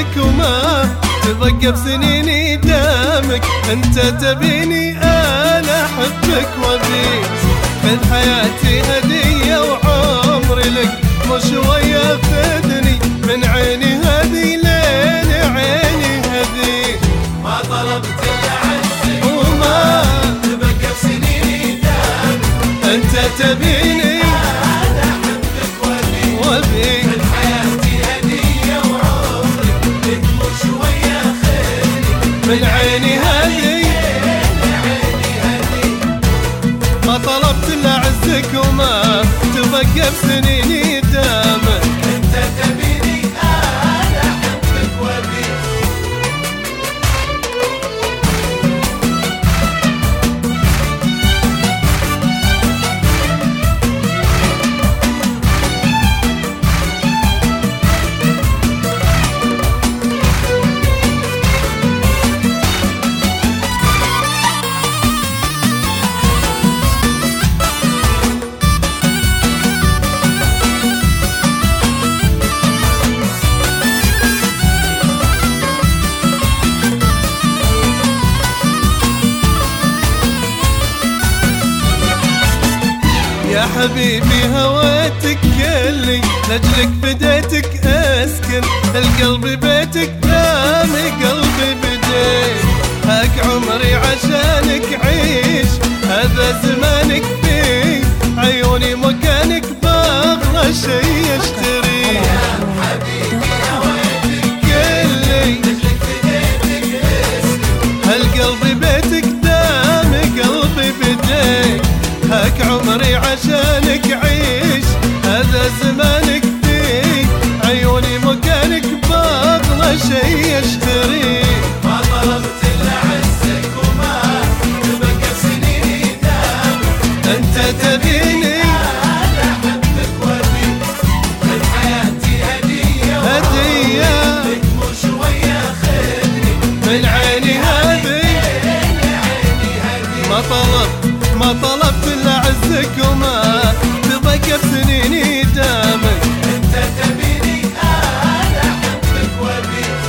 اعزك وما تبقى بسنيني دامك. انت تبيني انا احبك وابيك، خذ حياتي هدية وعمري لك مو شوية خذني من عيني هذي لين عيني هذي. ما طلبت الا عزك وما تبقى بسنيني دامك. انت تبيني انا احبك وابيك، وابيك، خذ حياتي هدية وعمري لك مو شوية خذني من عيني هذي. ما طلبت الا عزك وما تبقى بسنيني دامك. انت تبيني انا احبك وابيك. يا حبيبي هويتك كلي، لاجلك بديتك اسكن القلب بيتك، دامي قلبي بديت هاك عمري عشانك عيش. هذا زمانك فيه عيوني مكانك باغرى شي اشتري. يا حبيبي هويتك كلي لاجلك بديتك اسكن هالقلب بيتك، دامي قلبي بديت هاك عمري عشانك عيش. هذا زمانك فيه عيوني مكانك باغلى شي اشتري. ما طلبت الا عزك وما تبقى بسنيني دامك. انت تبيني انا احبك وابيك، خذ حياتي هدية هدية لك مو شوية خذني من عيني هذي. ما طلبت الا عزك وما تبقى بسنيني دامك. انت تبيني انا احبك وابيك.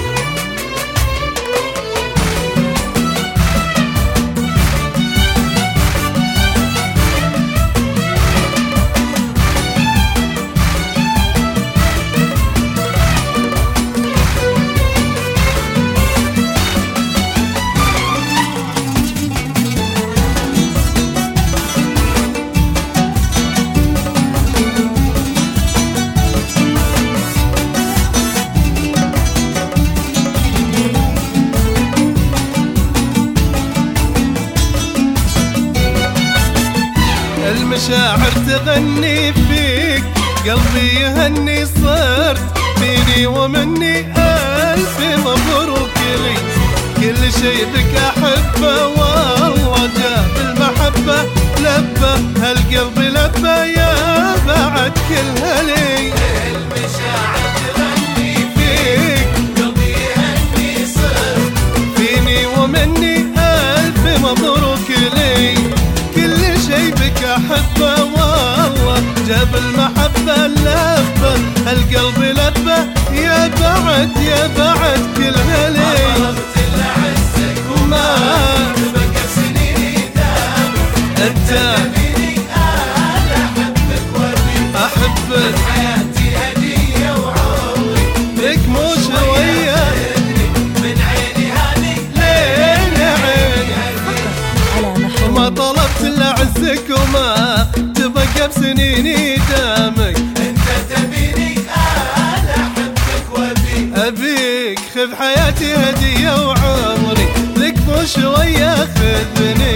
المشاعر تغني فيك، قلبي يهني صرت فيني ومني ألف مبروك لي. كل شي بك أحبه والله جاب المحبة لبه، هالقلب لبه يا بعد كلها لي. المشاعر تغني فيك قلبي يهني صرت فيني ومني ألف مبروك لي. كل شي بك أحبه والله جاب المحبة لبه، هالقلب لبه يا بعد كلها ما لي. طلبت الا عزك وما تبقى بسنيني دامك. انت تبيني انا احبك وابيك، أحبك حياتي هدية وعمري لك مو شوية من عيني هذه لين عيني. ما طلبت الا عزك وما تبقى بسنيني دامك. انت تبيني انا احبك وابيك، أبيك خذ حياتي هدية وعمري لك مو شوية خذني